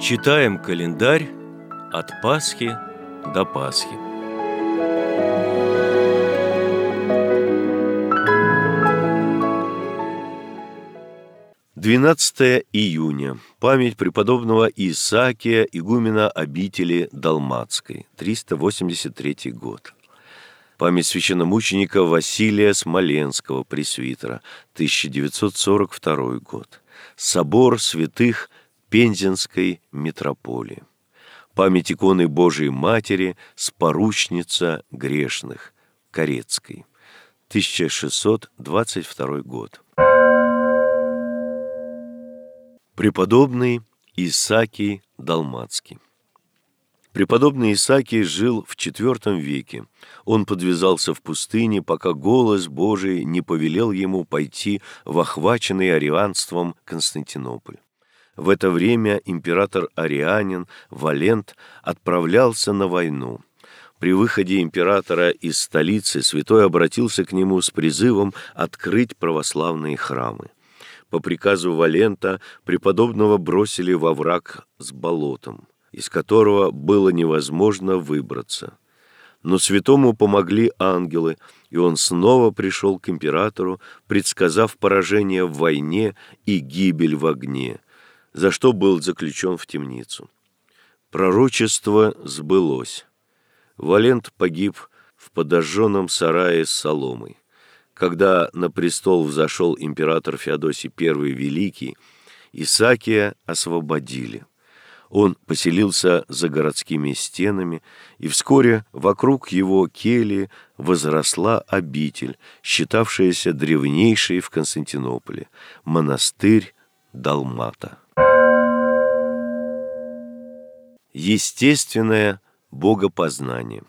Читаем календарь от Пасхи до Пасхи. июня. Память преподобного Исаакия, игумена обители Далматской, 383 год. Память священномученика Василия Смоленского, пресвитера, 1942 год. Собор святых Пензенской митрополии. Память иконы Божией Матери, Споручница грешных, Корецкой, 1622 год. Преподобный Исаакий Далматский. Преподобный Исаакий жил в IV веке. Он подвязался в пустыне, пока голос Божий не повелел ему пойти в охваченный арианством Константинополь. В это время император Арианин Валент отправлялся на войну. При выходе императора из столицы святой обратился к нему с призывом открыть православные храмы. По приказу Валента преподобного бросили во враг с болотом, из которого было невозможно выбраться. Но святому помогли ангелы, и он снова пришел к императору, предсказав поражение в войне и гибель в огне, за что был заключен в темницу. Пророчество сбылось. Валент погиб в подожженном сарае с соломой. Когда на престол взошел император Феодосий I Великий, Исаакия освободили. Он поселился за городскими стенами, и вскоре вокруг его кельи возросла обитель, считавшаяся древнейшей в Константинополе, монастырь Далмата. Естественное богопознание.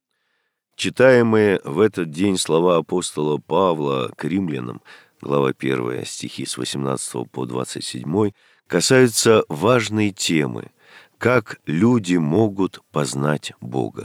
Читаемые в этот день слова апостола Павла к римлянам, глава 1, стихи с 18 по 27, касаются важной темы – как люди могут познать Бога.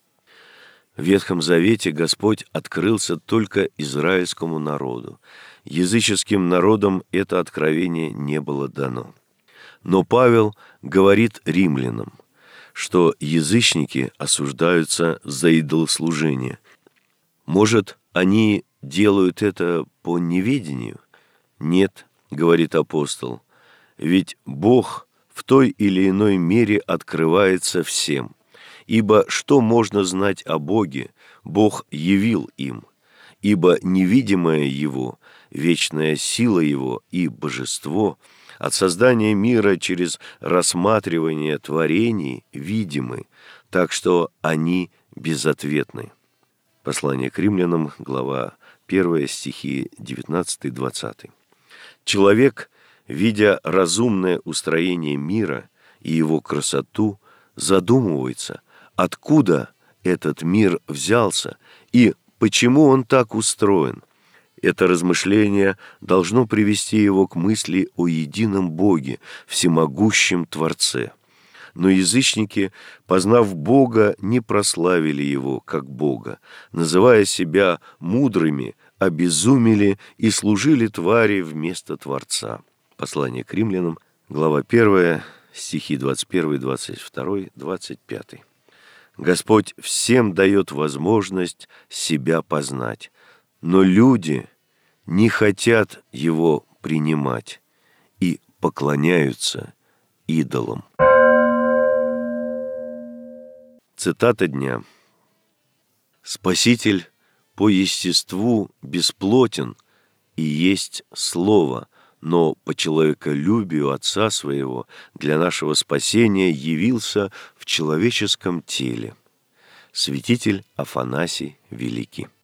В Ветхом Завете Господь открылся только израильскому народу. Языческим народам это откровение не было дано. Но Павел говорит римлянам, что язычники осуждаются за идолослужение. Может, они делают это по неведению? Нет, говорит апостол, ведь Бог в той или иной мере открывается всем. Ибо что можно знать о Боге, Бог явил им, ибо невидимое Его, вечная сила Его и божество от создания мира через рассматривание творений видимы, так что они безответны. Послание к римлянам, глава 1, стихи 19-20. Человек, видя разумное устроение мира и его красоту, задумывается, откуда этот мир взялся и почему он так устроен. Это размышление должно привести его к мысли о едином Боге, всемогущем Творце. Но язычники, познав Бога, не прославили Его как Бога, называя себя мудрыми, обезумели и служили твари вместо Творца. Послание к римлянам, глава 1, стихи 21, 22, 25. Господь всем дает возможность себя познать, но люди не хотят Его принимать и поклоняются идолам. Цитата дня. «Спаситель по естеству бесплотен и есть Слово, но по человеколюбию Отца Своего для нашего спасения явился в человеческом теле». Святитель Афанасий Великий.